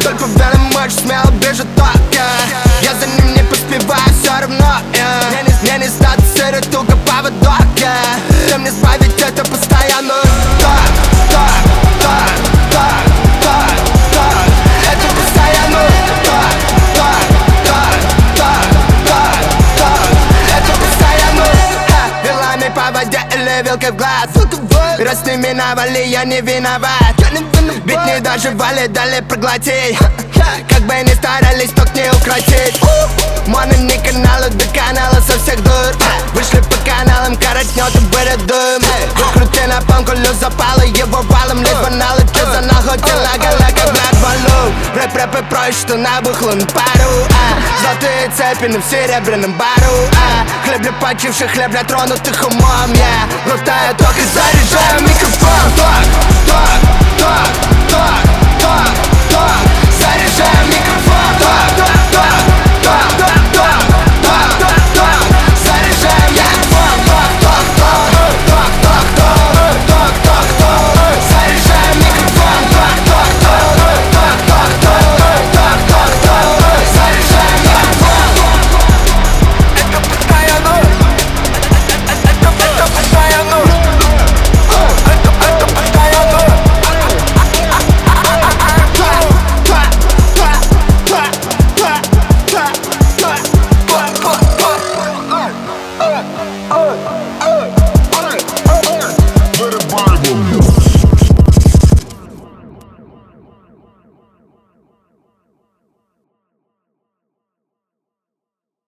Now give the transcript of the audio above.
Только в данный матч смело бежит так, я за ним не поспеваю все равно, Мне не сдаться, это туго поводок, Ты мне сбавить это постоянно. Так, это постоянно. Это постоянно. Вилами по воде или вилкой в глаз. Раз не миновали, я не виноват. Ведь не доживали, дали проглотить. Как бы ни старались, ток не укротить. Моны не каналы, до канала со всех дур. Вышли по каналам, коротнет и будет дым. Выкрути на панку, люз запала его валом. Лишь баналы, ты занахуй, тела гала, как Black Balloon. Рэп проще, что набухло на пару. Золотые цепи на серебряном бару. Хлеб для почивших, хлеб для тронутых умом. Я глотаю ток и заряжаю микрофон. Ток, заряжаю микрофон.